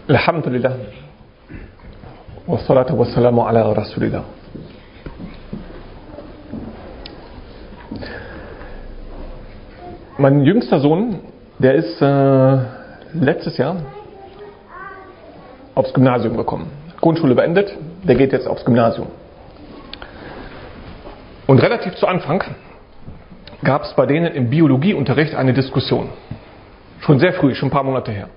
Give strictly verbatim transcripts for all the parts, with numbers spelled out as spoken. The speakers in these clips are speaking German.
Alhamdulillah. Wassalatu wassalamu ala Rasulillah. Mein jüngster Sohn, der ist äh, letztes Jahr aufs Gymnasium gekommen. Grundschule beendet, der geht jetzt aufs Gymnasium. Und relativ zu Anfang gab es bei denen im Biologieunterricht eine Diskussion. Schon sehr früh, schon ein paar Monate her.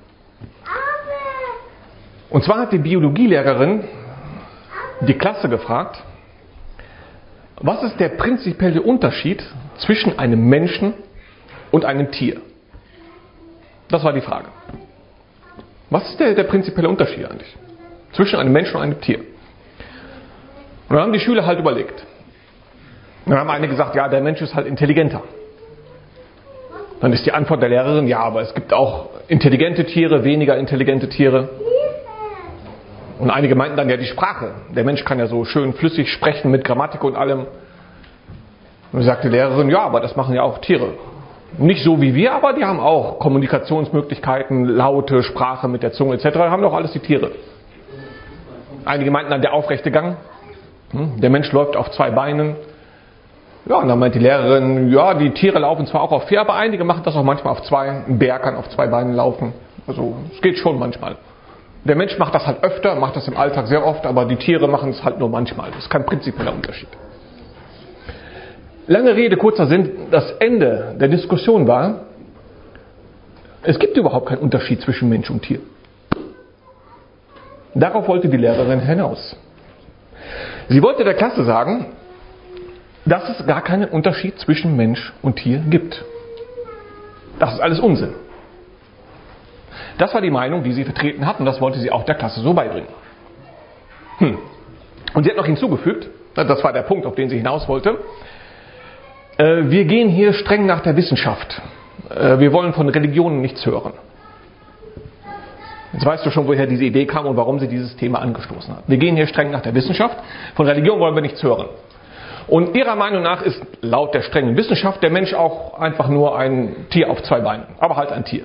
Und zwar hat die Biologielehrerin die Klasse gefragt, was ist der prinzipielle Unterschied zwischen einem Menschen und einem Tier? Das war die Frage. Was ist der, der prinzipielle Unterschied eigentlich zwischen einem Menschen und einem Tier? Und dann haben die Schüler halt überlegt. Und dann haben einige gesagt, ja, der Mensch ist halt intelligenter. Dann ist die Antwort der Lehrerin, ja, aber es gibt auch intelligente Tiere, weniger intelligente Tiere. Und einige meinten dann, ja, die Sprache. Der Mensch kann ja so schön flüssig sprechen mit Grammatik und allem. Und dann sagte die Lehrerin, ja, aber das machen ja auch Tiere. Nicht so wie wir, aber die haben auch Kommunikationsmöglichkeiten, Laute, Sprache mit der Zunge et cetera. Haben doch alles die Tiere. Einige meinten dann, der aufrechte Gang. Der Mensch läuft auf zwei Beinen. Ja, und dann meint die Lehrerin, ja, die Tiere laufen zwar auch auf vier, aber einige machen das auch manchmal auf zwei. Ein Bär kann auf zwei Beinen laufen. Also es geht schon manchmal. Der Mensch macht das halt öfter, macht das im Alltag sehr oft, aber die Tiere machen es halt nur manchmal. Das ist kein prinzipieller Unterschied. Lange Rede, kurzer Sinn, das Ende der Diskussion war, es gibt überhaupt keinen Unterschied zwischen Mensch und Tier. Darauf wollte die Lehrerin hinaus. Sie wollte der Klasse sagen, dass es gar keinen Unterschied zwischen Mensch und Tier gibt. Das ist alles Unsinn. Das war die Meinung, die sie vertreten hat, und das wollte sie auch der Klasse so beibringen. Hm. Und sie hat noch hinzugefügt, das war der Punkt, auf den sie hinaus wollte, äh, wir gehen hier streng nach der Wissenschaft. Äh, wir wollen von Religionen nichts hören. Jetzt weißt du schon, woher diese Idee kam und warum sie dieses Thema angestoßen hat. Wir gehen hier streng nach der Wissenschaft, von Religion wollen wir nichts hören. Und ihrer Meinung nach ist laut der strengen Wissenschaft der Mensch auch einfach nur ein Tier auf zwei Beinen, aber halt ein Tier.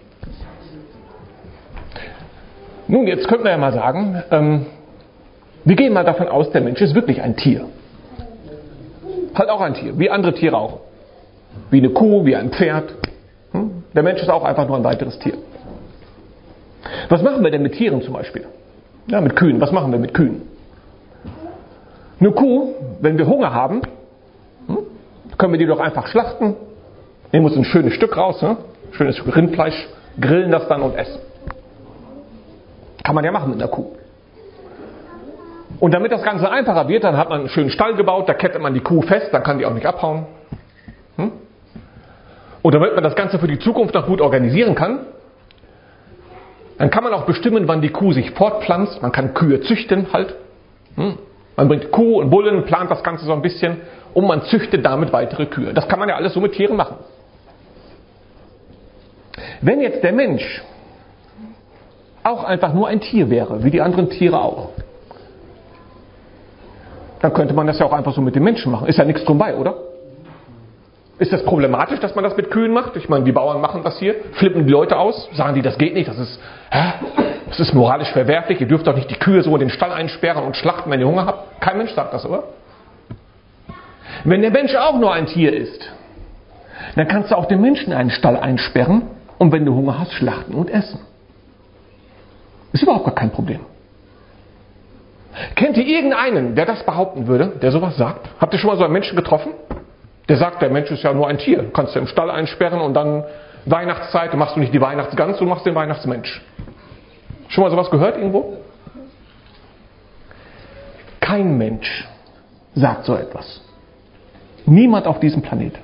Nun, jetzt könnten wir ja mal sagen, ähm, wir gehen mal davon aus, der Mensch ist wirklich ein Tier. Halt auch ein Tier, wie andere Tiere auch. Wie eine Kuh, wie ein Pferd. Hm? Der Mensch ist auch einfach nur ein weiteres Tier. Was machen wir denn mit Tieren zum Beispiel? Ja, mit Kühen. Was machen wir mit Kühen? Eine Kuh, wenn wir Hunger haben, hm, können wir die doch einfach schlachten, nehmen uns ein schönes Stück raus, ne? Schönes Stück Rindfleisch, grillen das dann und essen. Kann man ja machen mit einer Kuh. Und damit das Ganze einfacher wird, dann hat man einen schönen Stall gebaut, da kettet man die Kuh fest, dann kann die auch nicht abhauen. Hm? Und damit man das Ganze für die Zukunft noch gut organisieren kann, dann kann man auch bestimmen, wann die Kuh sich fortpflanzt. Man kann Kühe züchten halt. Hm? Man bringt Kuh und Bullen, plant das Ganze so ein bisschen und man züchtet damit weitere Kühe. Das kann man ja alles so mit Tieren machen. Wenn jetzt der Mensch auch einfach nur ein Tier wäre, wie die anderen Tiere auch, dann könnte man das ja auch einfach so mit den Menschen machen. Ist ja nichts drum bei, oder? Ist das problematisch, dass man das mit Kühen macht? Ich meine, die Bauern machen das hier, flippen die Leute aus, sagen die, das geht nicht, das ist, hä? Das ist moralisch verwerflich, ihr dürft doch nicht die Kühe so in den Stall einsperren und schlachten, wenn ihr Hunger habt. Kein Mensch sagt das, oder? Wenn der Mensch auch nur ein Tier ist, dann kannst du auch den Menschen in einen Stall einsperren und wenn du Hunger hast, schlachten und essen. Ist überhaupt gar kein Problem. Kennt ihr irgendeinen, der das behaupten würde, der sowas sagt? Habt ihr schon mal so einen Menschen getroffen? Der sagt, der Mensch ist ja nur ein Tier. Kannst du im Stall einsperren und dann Weihnachtszeit, du machst du nicht die Weihnachtsgans, du machst den Weihnachtsmensch. Schon mal sowas gehört irgendwo? Kein Mensch sagt so etwas. Niemand auf diesem Planeten.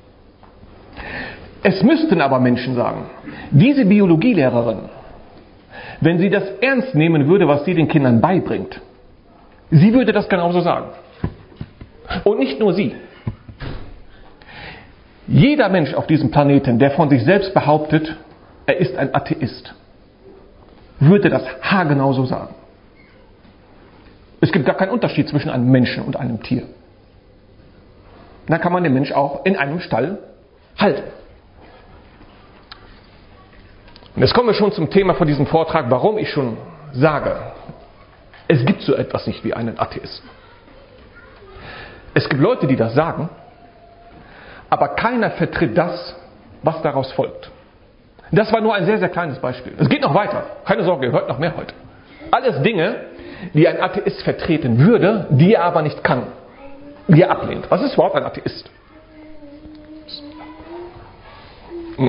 Es müssten aber Menschen sagen. Diese Biologielehrerin, wenn sie das ernst nehmen würde, was sie den Kindern beibringt, sie würde das genauso sagen. Und nicht nur sie. Jeder Mensch auf diesem Planeten, der von sich selbst behauptet, er ist ein Atheist, würde das haargenau so sagen. Es gibt gar keinen Unterschied zwischen einem Menschen und einem Tier. Dann kann man den Mensch auch in einem Stall halten. Und jetzt kommen wir schon zum Thema von diesem Vortrag, warum ich schon sage, es gibt so etwas nicht wie einen Atheisten. Es gibt Leute, die das sagen, aber keiner vertritt das, was daraus folgt. Das war nur ein sehr, sehr kleines Beispiel. Es geht noch weiter. Keine Sorge, ihr hört noch mehr heute. Alles Dinge, die ein Atheist vertreten würde, die er aber nicht kann. Die er ablehnt. Was ist überhaupt ein Atheist? Hm.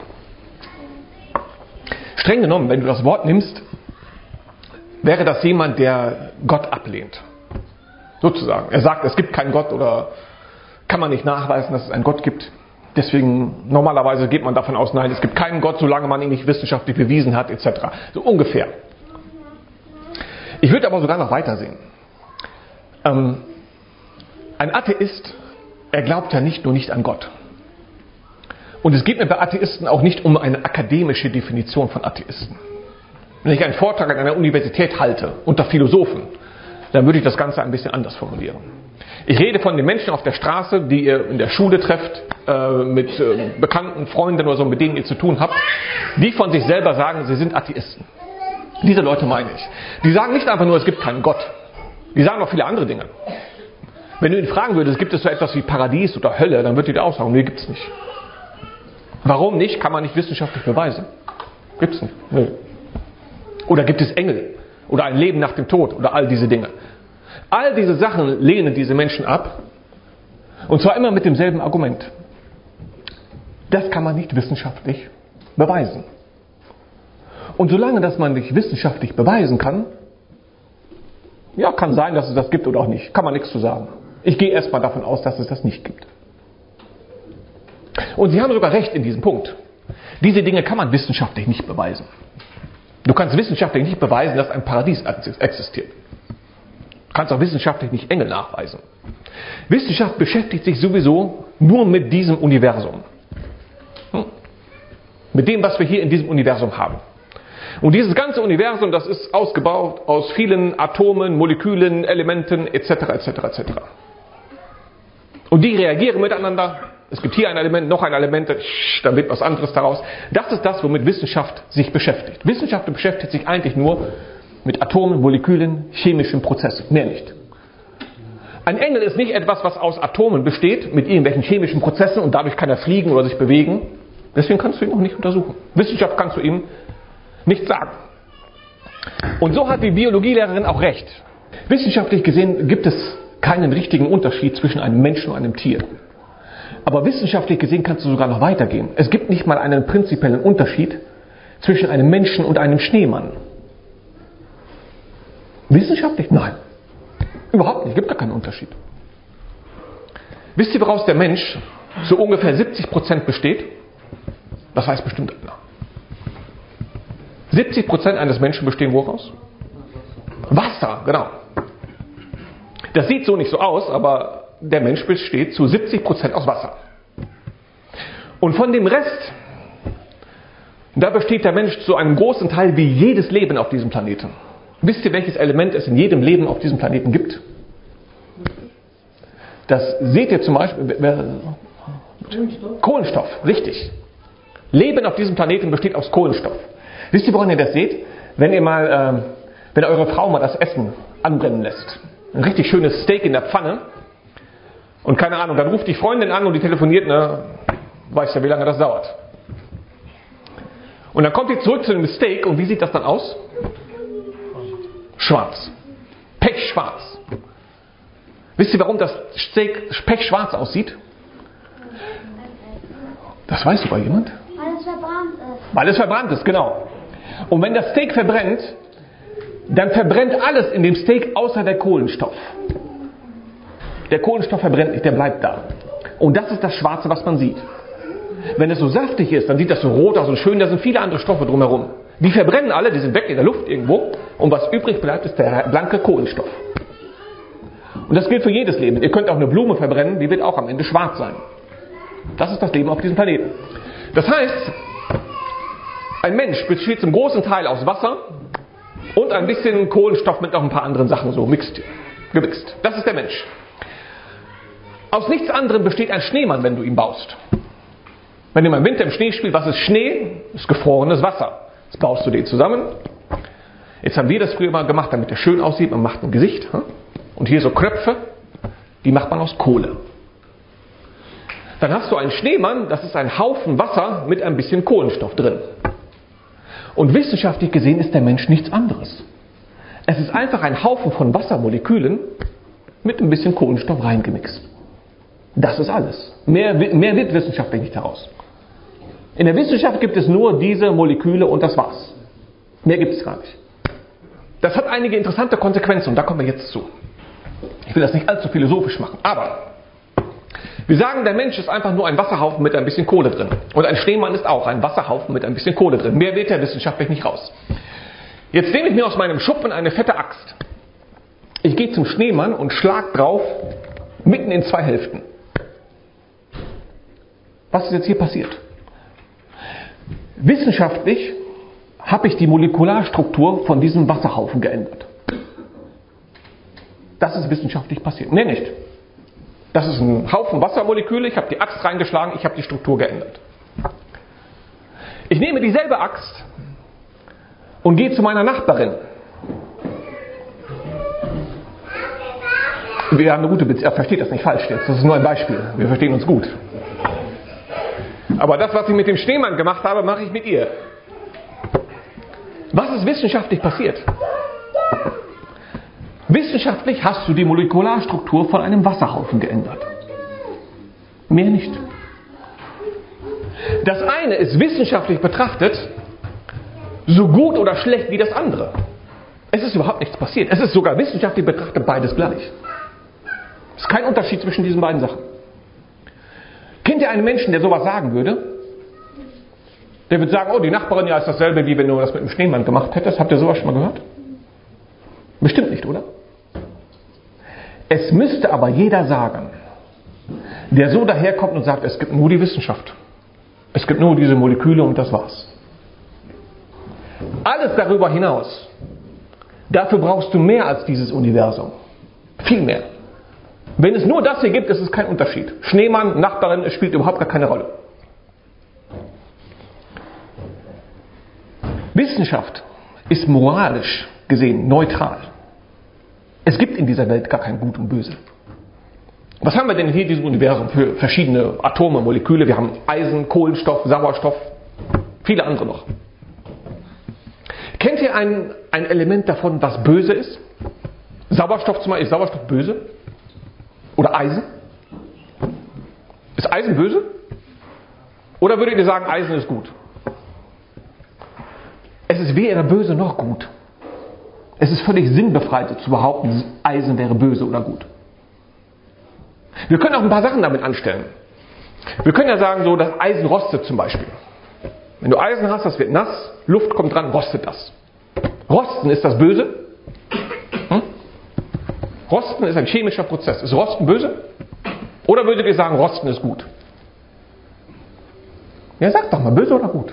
Streng genommen, wenn du das Wort nimmst, wäre das jemand, der Gott ablehnt. Sozusagen. Er sagt, es gibt keinen Gott oder kann man nicht nachweisen, dass es einen Gott gibt. Deswegen, normalerweise geht man davon aus, nein, es gibt keinen Gott, solange man ihn nicht wissenschaftlich bewiesen hat, et cetera. So ungefähr. Ich würde aber sogar noch weitersehen. Ähm, ein Atheist, er glaubt ja nicht nur nicht an Gott. Und es geht mir bei Atheisten auch nicht um eine akademische Definition von Atheisten. Wenn ich einen Vortrag an einer Universität halte, unter Philosophen, dann würde ich das Ganze ein bisschen anders formulieren. Ich rede von den Menschen auf der Straße, die ihr in der Schule trefft, äh, mit äh, bekannten Freunden oder so, mit denen ihr zu tun habt, die von sich selber sagen, sie sind Atheisten. Diese Leute meine ich. Die sagen nicht einfach nur, es gibt keinen Gott. Die sagen auch viele andere Dinge. Wenn du ihn fragen würdest, gibt es so etwas wie Paradies oder Hölle, dann würde die auch sagen, nee, gibt es nicht. Warum nicht? Kann man nicht wissenschaftlich beweisen. Gibt es nicht. Nö. Oder gibt es Engel? Oder ein Leben nach dem Tod? Oder all diese Dinge. All diese Sachen lehnen diese Menschen ab. Und zwar immer mit demselben Argument. Das kann man nicht wissenschaftlich beweisen. Und solange das man nicht wissenschaftlich beweisen kann, ja, kann sein, dass es das gibt oder auch nicht. Kann man nichts zu sagen. Ich gehe erstmal davon aus, dass es das nicht gibt. Und Sie haben sogar recht in diesem Punkt. Diese Dinge kann man wissenschaftlich nicht beweisen. Du kannst wissenschaftlich nicht beweisen, dass ein Paradies existiert. Du kannst auch wissenschaftlich nicht Engel nachweisen. Wissenschaft beschäftigt sich sowieso nur mit diesem Universum. Hm? Mit dem, was wir hier in diesem Universum haben. Und dieses ganze Universum, das ist ausgebaut aus vielen Atomen, Molekülen, Elementen et cetera et cetera et cetera. Und die reagieren miteinander. Es gibt hier ein Element, noch ein Element, dann wird was anderes daraus. Das ist das, womit Wissenschaft sich beschäftigt. Wissenschaft beschäftigt sich eigentlich nur mit Atomen, Molekülen, chemischen Prozessen. Mehr nicht. Ein Engel ist nicht etwas, was aus Atomen besteht, mit irgendwelchen chemischen Prozessen und dadurch kann er fliegen oder sich bewegen. Deswegen kannst du ihn auch nicht untersuchen. Wissenschaft kannst du ihm nicht sagen. Und so hat die Biologielehrerin auch recht. Wissenschaftlich gesehen gibt es keinen richtigen Unterschied zwischen einem Menschen und einem Tier. Aber wissenschaftlich gesehen kannst du sogar noch weitergehen. Es gibt nicht mal einen prinzipiellen Unterschied zwischen einem Menschen und einem Schneemann. Wissenschaftlich? Nein. Überhaupt nicht. Es gibt gar keinen Unterschied. Wisst ihr, woraus der Mensch so ungefähr siebzig Prozent besteht? Das weiß bestimmt einer. siebzig Prozent eines Menschen bestehen woraus? Wasser, genau. Das sieht so nicht so aus, aber der Mensch besteht zu siebzig Prozent aus Wasser. Und von dem Rest, da besteht der Mensch zu einem großen Teil wie jedes Leben auf diesem Planeten. Wisst ihr, welches Element es in jedem Leben auf diesem Planeten gibt? Das seht ihr zum Beispiel. Kohlenstoff. Kohlenstoff, richtig. Leben auf diesem Planeten besteht aus Kohlenstoff. Wisst ihr, woran ihr das seht? Wenn ihr mal, äh, wenn eure Frau mal das Essen anbrennen lässt. Ein richtig schönes Steak in der Pfanne. Und keine Ahnung, dann ruft die Freundin an und die telefoniert, ne, weiß ja, wie lange das dauert. Und dann kommt die zurück zu dem Steak und wie sieht das dann aus? Schwarz. Pechschwarz. Wisst ihr, warum das Steak pechschwarz aussieht? Das weiß sogar jemand? Weil es verbrannt ist. Weil es verbrannt ist, genau. Und wenn das Steak verbrennt, dann verbrennt alles in dem Steak außer der Kohlenstoff. Der Kohlenstoff verbrennt nicht, der bleibt da. Und das ist das Schwarze, was man sieht. Wenn es so saftig ist, dann sieht das so rot aus und schön, da sind viele andere Stoffe drumherum. Die verbrennen alle, die sind weg in der Luft irgendwo. Und was übrig bleibt, ist der blanke Kohlenstoff. Und das gilt für jedes Leben. Ihr könnt auch eine Blume verbrennen, die wird auch am Ende schwarz sein. Das ist das Leben auf diesem Planeten. Das heißt, ein Mensch besteht zum großen Teil aus Wasser und ein bisschen Kohlenstoff mit noch ein paar anderen Sachen so mixt, gemixt. Das ist der Mensch. Aus nichts anderem besteht ein Schneemann, wenn du ihn baust. Wenn du mal im Winter im Schnee spielst, was ist Schnee? Das ist gefrorenes Wasser. Jetzt baust du den zusammen. Jetzt haben wir das früher mal gemacht, damit der schön aussieht. Man macht ein Gesicht. Und hier so Knöpfe, die macht man aus Kohle. Dann hast du einen Schneemann, das ist ein Haufen Wasser mit ein bisschen Kohlenstoff drin. Und wissenschaftlich gesehen ist der Mensch nichts anderes. Es ist einfach ein Haufen von Wassermolekülen mit ein bisschen Kohlenstoff reingemixt. Das ist alles. Mehr, mehr wird wissenschaftlich nicht daraus. In der Wissenschaft gibt es nur diese Moleküle und das war's. Mehr gibt es gar nicht. Das hat einige interessante Konsequenzen und da kommen wir jetzt zu. Ich will das nicht allzu philosophisch machen, aber wir sagen, der Mensch ist einfach nur ein Wasserhaufen mit ein bisschen Kohle drin. Und ein Schneemann ist auch ein Wasserhaufen mit ein bisschen Kohle drin. Mehr wird ja wissenschaftlich nicht raus. Jetzt nehme ich mir aus meinem Schuppen eine fette Axt. Ich gehe zum Schneemann und schlag drauf, mitten in zwei Hälften. Was ist jetzt hier passiert? Wissenschaftlich habe ich die Molekularstruktur von diesem Wasserhaufen geändert. Das ist wissenschaftlich passiert. Nee, nicht. Das ist ein Haufen Wassermoleküle, ich habe die Axt reingeschlagen, ich habe die Struktur geändert. Ich nehme dieselbe Axt und gehe zu meiner Nachbarin. Wir haben eine gute Beziehung, versteht das nicht falsch jetzt, das ist nur ein Beispiel, wir verstehen uns gut. Aber das, was ich mit dem Schneemann gemacht habe, mache ich mit ihr. Was ist wissenschaftlich passiert? Wissenschaftlich hast du die Molekularstruktur von einem Wasserhaufen geändert. Mehr nicht. Das eine ist wissenschaftlich betrachtet so gut oder schlecht wie das andere. Es ist überhaupt nichts passiert. Es ist sogar wissenschaftlich betrachtet beides gleich. Es ist kein Unterschied zwischen diesen beiden Sachen. Kennt ihr einen Menschen, der sowas sagen würde? Der würde sagen, oh, die Nachbarin, ja, ist dasselbe, wie wenn du das mit dem Schneemann gemacht hättest. Habt ihr sowas schon mal gehört? Bestimmt nicht, oder? Es müsste aber jeder sagen, der so daherkommt und sagt, es gibt nur die Wissenschaft. Es gibt nur diese Moleküle und das war's. Alles darüber hinaus, dafür brauchst du mehr als dieses Universum. Viel mehr. Wenn es nur das hier gibt, ist es kein Unterschied. Schneemann, Nachbarin, es spielt überhaupt gar keine Rolle. Wissenschaft ist moralisch gesehen neutral. Es gibt in dieser Welt gar kein Gut und Böse. Was haben wir denn hier in diesem Universum für verschiedene Atome, Moleküle? Wir haben Eisen, Kohlenstoff, Sauerstoff, viele andere noch. Kennt ihr ein, ein Element davon, was böse ist? Sauerstoff zum Beispiel, ist Sauerstoff böse? Oder Eisen? Ist Eisen böse? Oder würdet ihr sagen, Eisen ist gut? Es ist weder böse noch gut. Es ist völlig sinnbefreit zu behaupten, Eisen wäre böse oder gut. Wir können auch ein paar Sachen damit anstellen. Wir können ja sagen, so, das Eisen rostet zum Beispiel. Wenn du Eisen hast, das wird nass, Luft kommt dran, rostet das. Rosten, ist das böse? Hm? Rosten ist ein chemischer Prozess. Ist Rosten böse? Oder würdet ihr sagen, Rosten ist gut? Ja, sagt doch mal, böse oder gut?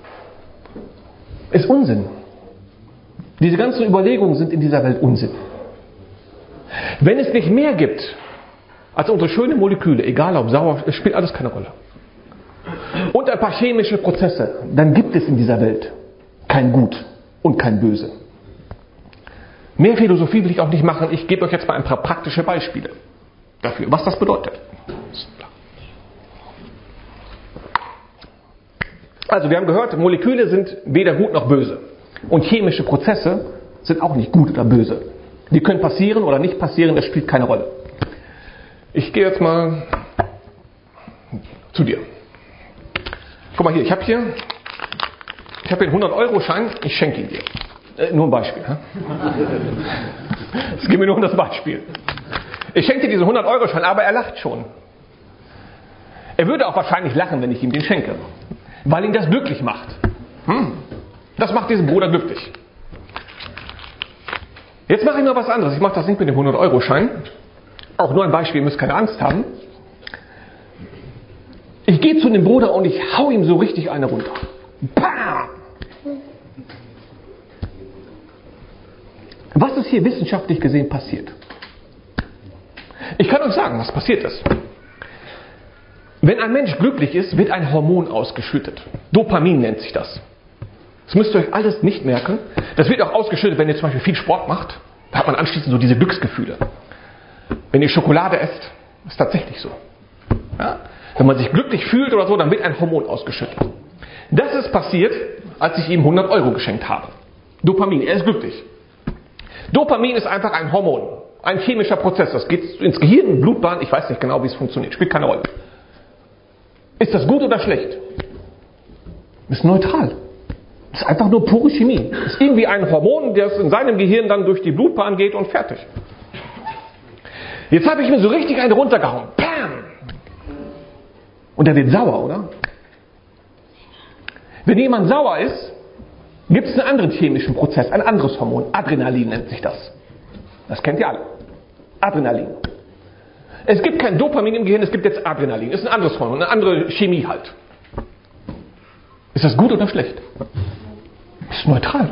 Ist Unsinn. Diese ganzen Überlegungen sind in dieser Welt Unsinn. Wenn es nicht mehr gibt als unsere schönen Moleküle, egal ob sauer, es spielt alles keine Rolle. Und ein paar chemische Prozesse, dann gibt es in dieser Welt kein Gut und kein Böse. Mehr Philosophie will ich auch nicht machen. Ich gebe euch jetzt mal ein paar praktische Beispiele dafür, was das bedeutet. Also wir haben gehört, Moleküle sind weder gut noch böse. Und chemische Prozesse sind auch nicht gut oder böse. Die können passieren oder nicht passieren, das spielt keine Rolle. Ich gehe jetzt mal zu dir. Guck mal hier, ich habe hier, ich habe hier einen hundert-Euro-Schein, ich schenke ihn dir. Äh, nur ein Beispiel. Es geht mir nur um das Beispiel. Ich schenke dir diesen hundert-Euro-Schein, aber er lacht schon. Er würde auch wahrscheinlich lachen, wenn ich ihm den schenke. Weil ihn das glücklich macht. Hm. Das macht diesen Bruder glücklich. Jetzt mache ich mal was anderes. Ich mache das nicht mit dem hundert-Euro-Schein. Auch nur ein Beispiel, ihr müsst keine Angst haben. Ich gehe zu dem Bruder und ich hau ihm so richtig eine runter. Bam! Was ist hier wissenschaftlich gesehen passiert? Ich kann euch sagen, was passiert ist. Wenn ein Mensch glücklich ist, wird ein Hormon ausgeschüttet. Dopamin nennt sich das. Das müsst ihr euch alles nicht merken. Das wird auch ausgeschüttet, wenn ihr zum Beispiel viel Sport macht. Da hat man anschließend so diese Glücksgefühle. Wenn ihr Schokolade esst, ist tatsächlich so. Ja? Wenn man sich glücklich fühlt oder so, dann wird ein Hormon ausgeschüttet. Das ist passiert, als ich ihm hundert Euro geschenkt habe. Dopamin, er ist glücklich. Dopamin ist einfach ein Hormon, ein chemischer Prozess. Das geht ins Gehirn, Blutbahn, ich weiß nicht genau, wie es funktioniert, spielt keine Rolle. Ist das gut oder schlecht? Ist neutral. Das ist einfach nur pure Chemie. Das ist irgendwie ein Hormon, das in seinem Gehirn dann durch die Blutbahn geht und fertig. Jetzt habe ich mir so richtig eine runtergehauen. Bam! Und er wird sauer, oder? Wenn jemand sauer ist, gibt es einen anderen chemischen Prozess, ein anderes Hormon. Adrenalin nennt sich das. Das kennt ihr alle. Adrenalin. Es gibt kein Dopamin im Gehirn, es gibt jetzt Adrenalin. Ist ein anderes Hormon, eine andere Chemie halt. Ist das gut oder schlecht? Ist neutral.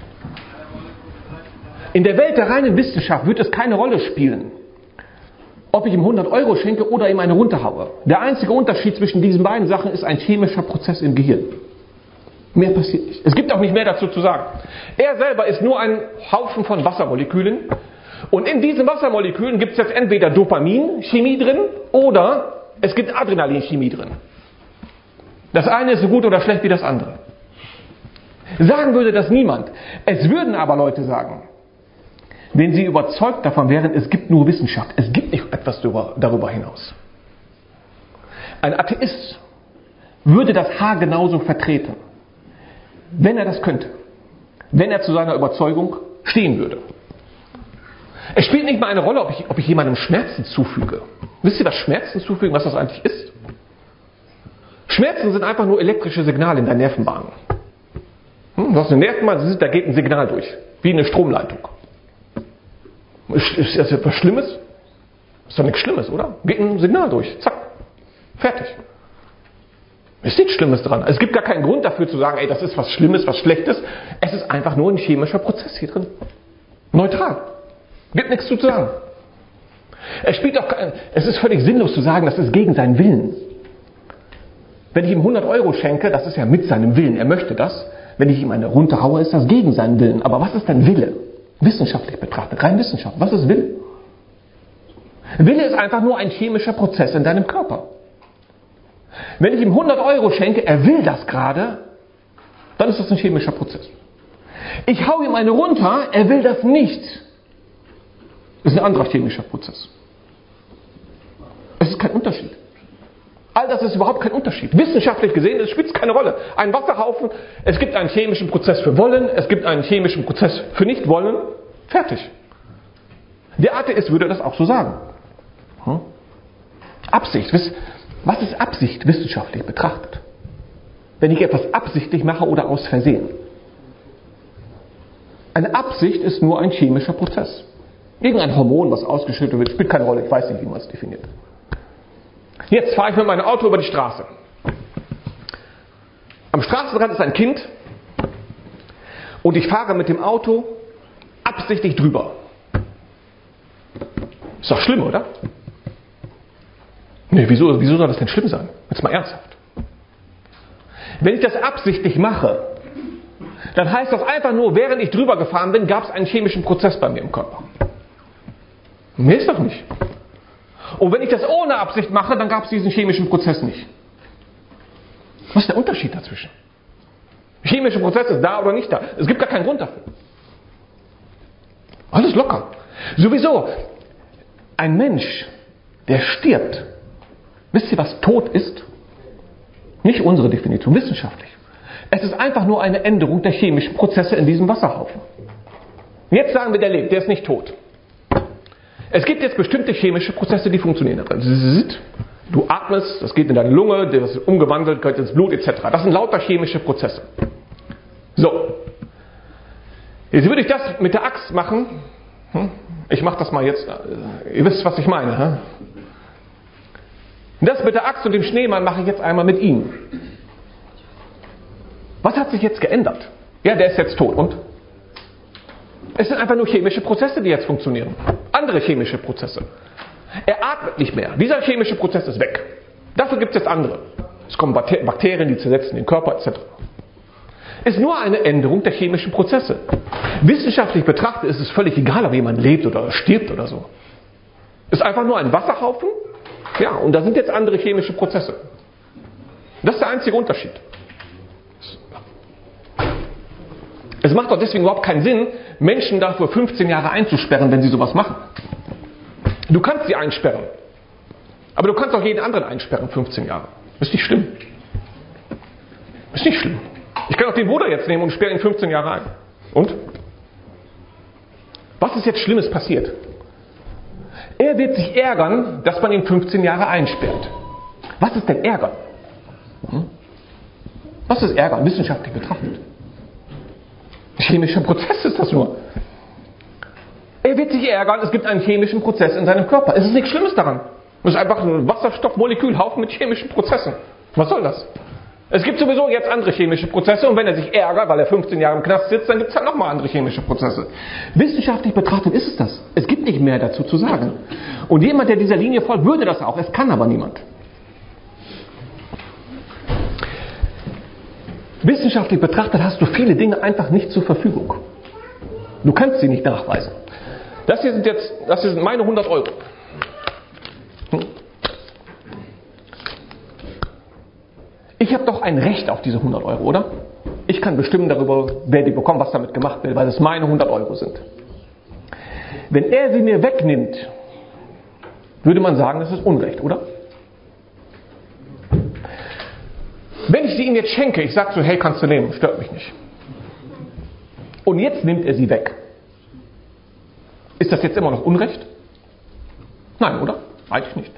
In der Welt der reinen Wissenschaft wird es keine Rolle spielen, ob ich ihm hundert Euro schenke oder ihm eine runterhaue. Der einzige Unterschied zwischen diesen beiden Sachen ist ein chemischer Prozess im Gehirn. Mehr passiert nicht. Es gibt auch nicht mehr dazu zu sagen. Er selber ist nur ein Haufen von Wassermolekülen. Und in diesen Wassermolekülen gibt es jetzt entweder Dopamin-Chemie drin oder es gibt Adrenalin-Chemie drin. Das eine ist so gut oder schlecht wie das andere. Sagen würde das niemand. Es würden aber Leute sagen, wenn sie überzeugt davon wären, es gibt nur Wissenschaft. Es gibt nicht etwas darüber hinaus. Ein Atheist würde das Haar genauso vertreten, wenn er das könnte. Wenn er zu seiner Überzeugung stehen würde. Es spielt nicht mal eine Rolle, ob ich, ob ich jemandem Schmerzen zufüge. Wisst ihr, was Schmerzen zufügen, was das eigentlich ist? Schmerzen sind einfach nur elektrische Signale in der Nervenbahn. Hm, du hast eine Nervenbahn, da geht ein Signal durch. Wie eine Stromleitung. Ist das etwas Schlimmes? Ist doch nichts Schlimmes, oder? Geht ein Signal durch. Zack. Fertig. Es ist nichts Schlimmes dran. Es gibt gar keinen Grund dafür zu sagen, ey, das ist was Schlimmes, was Schlechtes. Es ist einfach nur ein chemischer Prozess hier drin. Neutral. Gibt nichts zu sagen. Es spielt auch kein, es ist völlig sinnlos zu sagen, das ist gegen seinen Willen. Wenn ich ihm hundert Euro schenke, das ist ja mit seinem Willen. Er möchte das. Wenn ich ihm eine runterhaue, ist das gegen seinen Willen. Aber was ist denn Wille? Wissenschaftlich betrachtet, rein Wissenschaft. Was ist Wille? Wille ist einfach nur ein chemischer Prozess in deinem Körper. Wenn ich ihm hundert Euro schenke, er will das gerade, dann ist das ein chemischer Prozess. Ich hau ihm eine runter, er will das nicht. Das ist ein anderer chemischer Prozess. Es ist kein Unterschied. All das ist überhaupt kein Unterschied. Wissenschaftlich gesehen, es spielt keine Rolle. Ein Wasserhaufen, es gibt einen chemischen Prozess für Wollen, es gibt einen chemischen Prozess für Nicht-Wollen. Fertig. Der Atheist würde das auch so sagen. Hm? Absicht. Was ist Absicht wissenschaftlich betrachtet? Wenn ich etwas absichtlich mache oder aus Versehen. Eine Absicht ist nur ein chemischer Prozess. Irgendein Hormon, was ausgeschüttet wird, spielt keine Rolle. Ich weiß nicht, wie man es definiert. Jetzt fahre ich mit meinem Auto über die Straße. Am Straßenrand ist ein Kind und ich fahre mit dem Auto absichtlich drüber. Ist doch schlimm, oder? Nee, wieso, wieso soll das denn schlimm sein? Jetzt mal ernsthaft. Wenn ich das absichtlich mache, dann heißt das einfach nur, während ich drüber gefahren bin, gab es einen chemischen Prozess bei mir im Körper. Mehr ist doch nicht. Und wenn ich das ohne Absicht mache, dann gab es diesen chemischen Prozess nicht. Was ist der Unterschied dazwischen? Der chemische Prozess ist da oder nicht da. Es gibt gar keinen Grund dafür. Alles locker. Sowieso, ein Mensch, der stirbt, wisst ihr, was Tod ist? Nicht unsere Definition, wissenschaftlich. Es ist einfach nur eine Änderung der chemischen Prozesse in diesem Wasserhaufen. Jetzt sagen wir, der lebt, der ist nicht tot. Es gibt jetzt bestimmte chemische Prozesse, die funktionieren da drin. Du atmest, das geht in deine Lunge, das wird umgewandelt, geht ins Blut et cetera. Das sind lauter chemische Prozesse. So. Jetzt würde ich das mit der Axt machen. Ich mache das mal jetzt. Ihr wisst, was ich meine. Das mit der Axt und dem Schneemann mache ich jetzt einmal mit ihm. Was hat sich jetzt geändert? Ja, der ist jetzt tot. Und? Es sind einfach nur chemische Prozesse, die jetzt funktionieren. Andere chemische Prozesse. Er atmet nicht mehr. Dieser chemische Prozess ist weg. Dafür gibt es jetzt andere. Es kommen Bakterien, die zersetzen den Körper et cetera. Ist nur eine Änderung der chemischen Prozesse. Wissenschaftlich betrachtet ist es völlig egal, ob jemand lebt oder stirbt oder so. Ist einfach nur ein Wasserhaufen, ja, und da sind jetzt andere chemische Prozesse. Das ist der einzige Unterschied. Es macht doch deswegen überhaupt keinen Sinn, Menschen dafür fünfzehn Jahre einzusperren, wenn sie sowas machen. Du kannst sie einsperren. Aber du kannst auch jeden anderen einsperren, fünfzehn Jahre. Ist nicht schlimm. Ist nicht schlimm. Ich kann auch den Bruder jetzt nehmen und sperre ihn fünfzehn Jahre ein. Und? Was ist jetzt Schlimmes passiert? Er wird sich ärgern, dass man ihn fünfzehn Jahre einsperrt. Was ist denn Ärgern? Hm? Was ist Ärgern, wissenschaftlich betrachtet? Chemischer Prozess ist das nur. Er wird sich ärgern, es gibt einen chemischen Prozess in seinem Körper. Es ist nichts Schlimmes daran. Es ist einfach ein Wasserstoffmolekülhaufen mit chemischen Prozessen. Was soll das? Es gibt sowieso jetzt andere chemische Prozesse und wenn er sich ärgert, weil er fünfzehn Jahre im Knast sitzt, dann gibt es halt nochmal andere chemische Prozesse. Wissenschaftlich betrachtet ist es das. Es gibt nicht mehr dazu zu sagen. Und jemand, der dieser Linie folgt, würde das auch. Es kann aber niemand. Wissenschaftlich betrachtet hast du viele Dinge einfach nicht zur Verfügung. Du kannst sie nicht nachweisen. Das hier sind jetzt, das hier sind meine hundert Euro. Hm? Ich habe doch ein Recht auf diese hundert Euro, oder? Ich kann bestimmen darüber, wer die bekommt, was damit gemacht wird, weil es meine hundert Euro sind. Wenn er sie mir wegnimmt, würde man sagen, das ist Unrecht, oder? Wenn ich sie ihm jetzt schenke, ich sage so, hey, kannst du nehmen, stört mich nicht. Und jetzt nimmt er sie weg. Ist das jetzt immer noch Unrecht? Nein, oder? Eigentlich nicht.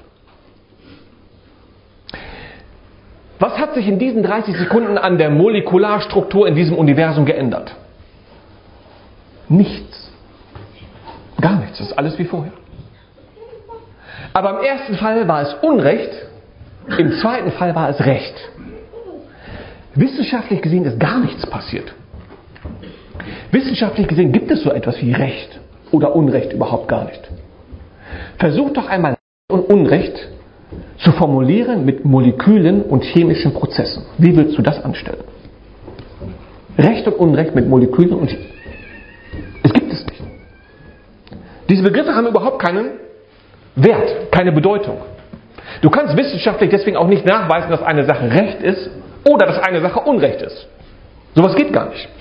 Was hat sich in diesen dreißig Sekunden an der Molekularstruktur in diesem Universum geändert? Nichts. Gar nichts. Das ist alles wie vorher. Aber im ersten Fall war es Unrecht, im zweiten Fall war es Recht. Wissenschaftlich gesehen ist gar nichts passiert. Wissenschaftlich gesehen gibt es so etwas wie Recht oder Unrecht überhaupt gar nicht. Versuch doch einmal Recht und Unrecht zu formulieren mit Molekülen und chemischen Prozessen. Wie willst du das anstellen? Recht und Unrecht mit Molekülen und... Es gibt es nicht. Diese Begriffe haben überhaupt keinen Wert, keine Bedeutung. Du kannst wissenschaftlich deswegen auch nicht nachweisen, dass eine Sache Recht ist oder dass eine Sache Unrecht ist. Sowas geht gar nicht.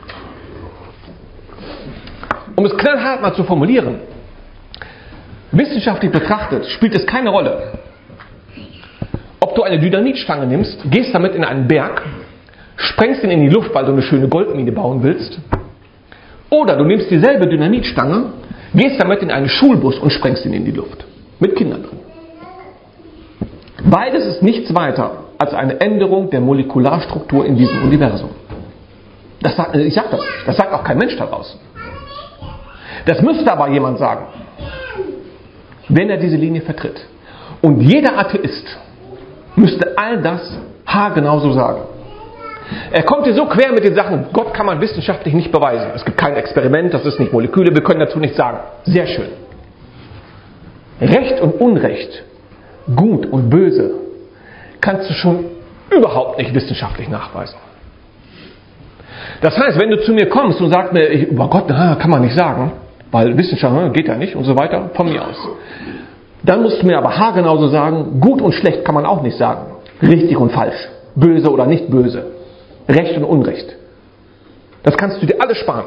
Um es knallhart mal zu formulieren, wissenschaftlich betrachtet spielt es keine Rolle, ob du eine Dynamitstange nimmst, gehst damit in einen Berg, sprengst ihn in die Luft, weil du eine schöne Goldmine bauen willst, oder du nimmst dieselbe Dynamitstange, gehst damit in einen Schulbus und sprengst ihn in die Luft. Mit Kindern drin. Beides ist nichts weiter als eine Änderung der Molekularstruktur in diesem Universum. Das sagt, ich sage das nicht. Das sagt auch kein Mensch daraus. Das müsste aber jemand sagen, wenn er diese Linie vertritt. Und jeder Atheist müsste all das haargenau so sagen. Er kommt hier so quer mit den Sachen, Gott kann man wissenschaftlich nicht beweisen. Es gibt kein Experiment, das ist nicht Moleküle, wir können dazu nichts sagen. Sehr schön. Recht und Unrecht, Gut und Böse, kannst du schon überhaupt nicht wissenschaftlich nachweisen. Das heißt, wenn du zu mir kommst und sagst mir, über Gott, na, kann man nicht sagen, weil Wissenschaft geht ja nicht und so weiter, von mir aus. Dann musst du mir aber haargenauso sagen, gut und schlecht kann man auch nicht sagen. Richtig und falsch, böse oder nicht böse, Recht und Unrecht. Das kannst du dir alles sparen.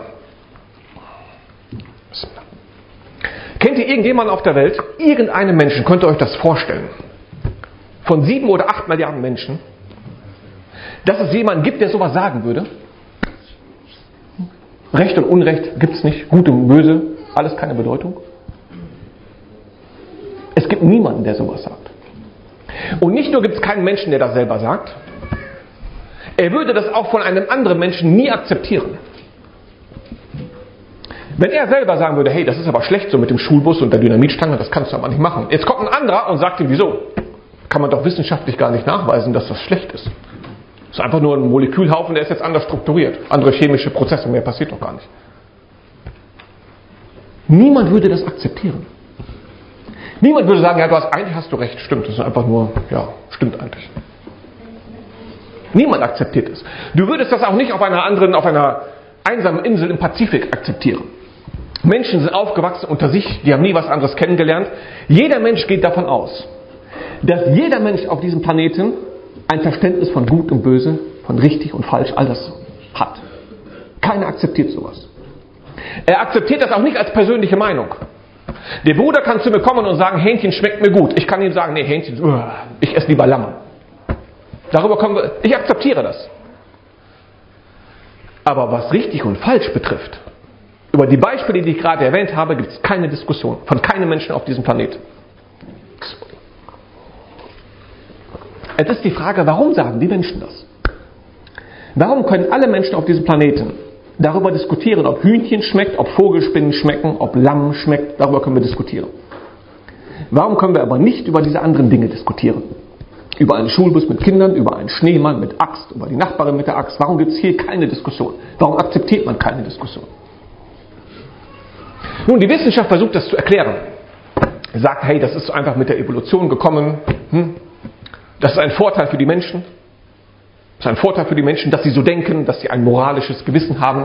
Kennt ihr irgendjemanden auf der Welt, irgendeinen Menschen, könnt ihr euch das vorstellen, von sieben oder acht Milliarden Menschen, dass es jemanden gibt, der sowas sagen würde? Recht und Unrecht gibt es nicht, Gut und Böse, alles keine Bedeutung. Es gibt niemanden, der sowas sagt. Und nicht nur gibt es keinen Menschen, der das selber sagt, er würde das auch von einem anderen Menschen nie akzeptieren. Wenn er selber sagen würde, hey, das ist aber schlecht so mit dem Schulbus und der Dynamitstange, das kannst du aber nicht machen. Jetzt kommt ein anderer und sagt ihm, wieso? Kann man doch wissenschaftlich gar nicht nachweisen, dass das schlecht ist. Das ist einfach nur ein Molekülhaufen, der ist jetzt anders strukturiert. Andere chemische Prozesse, mehr passiert doch gar nicht. Niemand würde das akzeptieren. Niemand würde sagen, ja, du hast, eigentlich hast du recht, stimmt, das ist einfach nur, ja, stimmt eigentlich. Niemand akzeptiert es. Du würdest das auch nicht auf einer anderen, auf einer einsamen Insel im Pazifik akzeptieren. Menschen sind aufgewachsen unter sich, die haben nie was anderes kennengelernt. Jeder Mensch geht davon aus, dass jeder Mensch auf diesem Planeten ein Verständnis von Gut und Böse, von richtig und falsch, all das hat. Keiner akzeptiert sowas. Er akzeptiert das auch nicht als persönliche Meinung. Der Bruder kann zu mir kommen und sagen, Hähnchen schmeckt mir gut. Ich kann ihm sagen, nee, Hähnchen, uh, ich esse lieber Lamm. Darüber kommen wir, ich akzeptiere das. Aber was richtig und falsch betrifft, über die Beispiele, die ich gerade erwähnt habe, gibt es keine Diskussion von keinem Menschen auf diesem Planeten. Es ist die Frage, warum sagen die Menschen das? Warum können alle Menschen auf diesem Planeten darüber diskutieren, ob Hühnchen schmeckt, ob Vogelspinnen schmecken, ob Lamm schmeckt? Darüber können wir diskutieren. Warum können wir aber nicht über diese anderen Dinge diskutieren? Über einen Schulbus mit Kindern, über einen Schneemann mit Axt, über die Nachbarin mit der Axt. Warum gibt es hier keine Diskussion? Warum akzeptiert man keine Diskussion? Nun, die Wissenschaft versucht das zu erklären. Sagt, hey, das ist einfach mit der Evolution gekommen. Hm? Das ist ein Vorteil für die Menschen. Das ist ein Vorteil für die Menschen, dass sie so denken, dass sie ein moralisches Gewissen haben.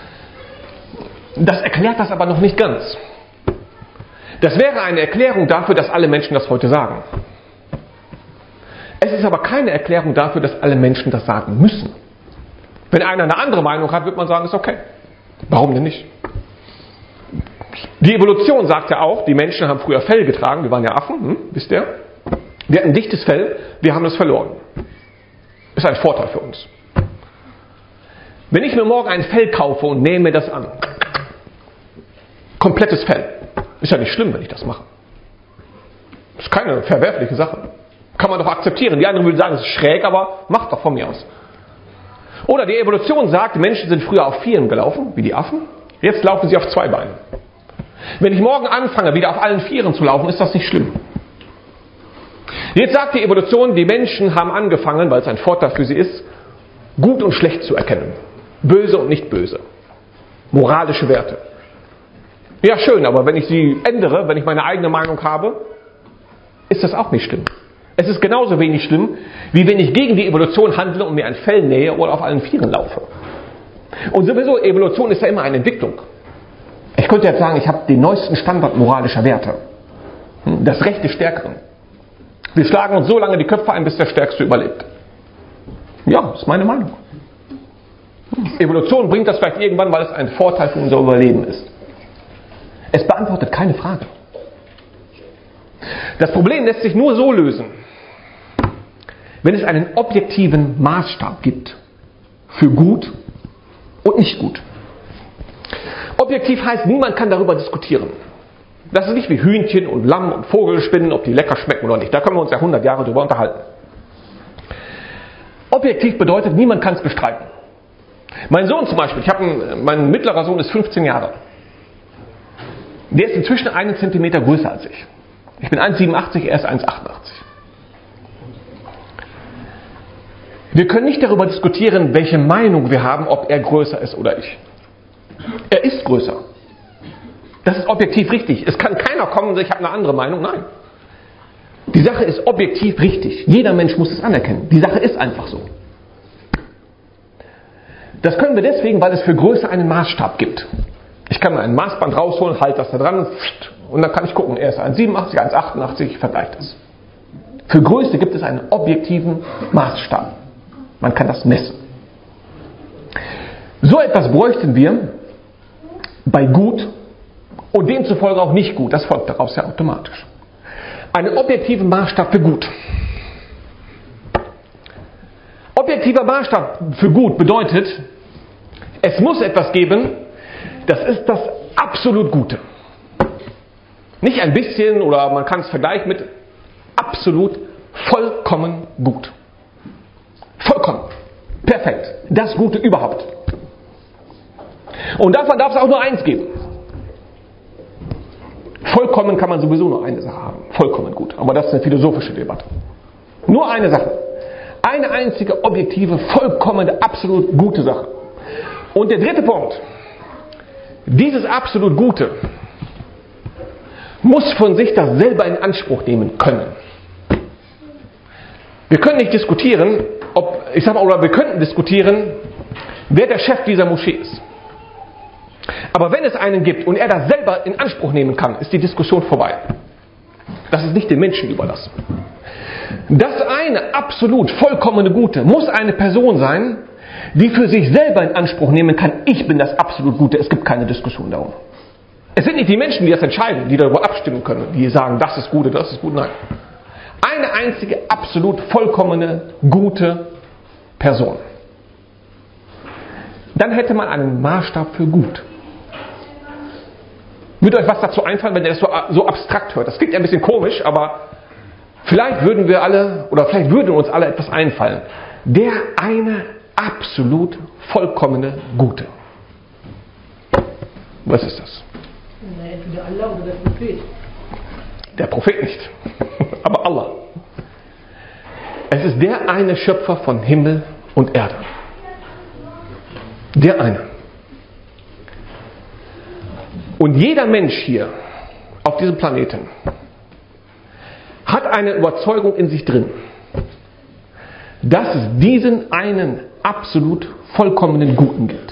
Das erklärt das aber noch nicht ganz. Das wäre eine Erklärung dafür, dass alle Menschen das heute sagen. Es ist aber keine Erklärung dafür, dass alle Menschen das sagen müssen. Wenn einer eine andere Meinung hat, wird man sagen, ist okay. Warum denn nicht? Die Evolution sagt ja auch, die Menschen haben früher Fell getragen, wir waren ja Affen, hm, wisst ihr? Wir hatten dichtes Fell, wir haben es verloren. Ist ein Vorteil für uns. Wenn ich mir morgen ein Fell kaufe und nähe mir das an, komplettes Fell, ist ja nicht schlimm, wenn ich das mache. Ist keine verwerfliche Sache. Kann man doch akzeptieren. Die anderen würden sagen, es ist schräg, aber macht doch von mir aus. Oder die Evolution sagt, die Menschen sind früher auf Vieren gelaufen, wie die Affen. Jetzt laufen sie auf zwei Beinen. Wenn ich morgen anfange, wieder auf allen Vieren zu laufen, ist das nicht schlimm. Jetzt sagt die Evolution, die Menschen haben angefangen, weil es ein Vorteil für sie ist, gut und schlecht zu erkennen. Böse und nicht böse. Moralische Werte. Ja, schön, aber wenn ich sie ändere, wenn ich meine eigene Meinung habe, ist das auch nicht schlimm. Es ist genauso wenig schlimm, wie wenn ich gegen die Evolution handle und mir ein Fell nähe oder auf allen Vieren laufe. Und sowieso, Evolution ist ja immer eine Entwicklung. Ich könnte jetzt sagen, ich habe den neuesten Standard moralischer Werte. Das Recht des Stärkeren. Wir schlagen uns so lange die Köpfe ein, bis der Stärkste überlebt. Ja, das ist meine Meinung. Evolution bringt das vielleicht irgendwann, weil es ein Vorteil für unser Überleben ist. Es beantwortet keine Frage. Das Problem lässt sich nur so lösen, wenn es einen objektiven Maßstab gibt für gut und nicht gut. Objektiv heißt, niemand kann darüber diskutieren. Das ist nicht wie Hühnchen und Lamm und Vogelspinnen, ob die lecker schmecken oder nicht. Da können wir uns ja hundert Jahre drüber unterhalten. Objektiv bedeutet, niemand kann es bestreiten. Mein Sohn zum Beispiel, ich habe einen, mein mittlerer Sohn ist fünfzehn Jahre. Der ist inzwischen einen Zentimeter größer als ich. Ich bin eins Komma siebenundachtzig, er ist eins Komma achtundachtzig. Wir können nicht darüber diskutieren, welche Meinung wir haben, ob er größer ist oder ich. Er ist größer. Das ist objektiv richtig. Es kann keiner kommen und sagen, ich habe eine andere Meinung. Nein. Die Sache ist objektiv richtig. Jeder Mensch muss es anerkennen. Die Sache ist einfach so. Das können wir deswegen, weil es für Größe einen Maßstab gibt. Ich kann mir ein Maßband rausholen, halte das da dran und dann kann ich gucken, er ist eins Komma siebenundachtzig, eins Komma achtundachtzig, ich vergleiche das. Für Größe gibt es einen objektiven Maßstab. Man kann das messen. So etwas bräuchten wir bei gut und demzufolge auch nicht gut. Das folgt daraus ja automatisch. Einen objektiven Maßstab für gut. Objektiver Maßstab für gut bedeutet, es muss etwas geben, das ist das absolut Gute. Nicht ein bisschen oder man kann es vergleichen mit absolut vollkommen gut. Vollkommen. Perfekt. Das Gute überhaupt. Und davon darf es auch nur eins geben. Vollkommen kann man sowieso nur eine Sache haben. Vollkommen gut. Aber das ist eine philosophische Debatte. Nur eine Sache. Eine einzige objektive, vollkommene, absolut gute Sache. Und der dritte Punkt. Dieses absolut Gute muss von sich das selber in Anspruch nehmen können. Wir können nicht diskutieren, ob, ich sag mal, oder wir könnten diskutieren, wer der Chef dieser Moschee ist. Aber wenn es einen gibt und er das selber in Anspruch nehmen kann, ist die Diskussion vorbei. Das ist nicht den Menschen überlassen. Das eine absolut vollkommene Gute muss eine Person sein, die für sich selber in Anspruch nehmen kann, ich bin das absolut Gute, es gibt keine Diskussion darum. Es sind nicht die Menschen, die das entscheiden, die darüber abstimmen können, die sagen, das ist Gute, das ist gut, nein. Eine einzige absolut vollkommene, gute Person. Dann hätte man einen Maßstab für gut. Würde euch was dazu einfallen, wenn ihr das so, so abstrakt hört? Das klingt ein bisschen komisch, aber vielleicht würden wir alle, oder vielleicht würde uns alle etwas einfallen. Der eine absolut vollkommene Gute. Was ist das? Entweder Allah oder der Prophet. Der Prophet nicht, aber Allah. Es ist der eine Schöpfer von Himmel und Erde. Der eine. Und jeder Mensch hier auf diesem Planeten hat eine Überzeugung in sich drin, dass es diesen einen absolut vollkommenen Guten gibt.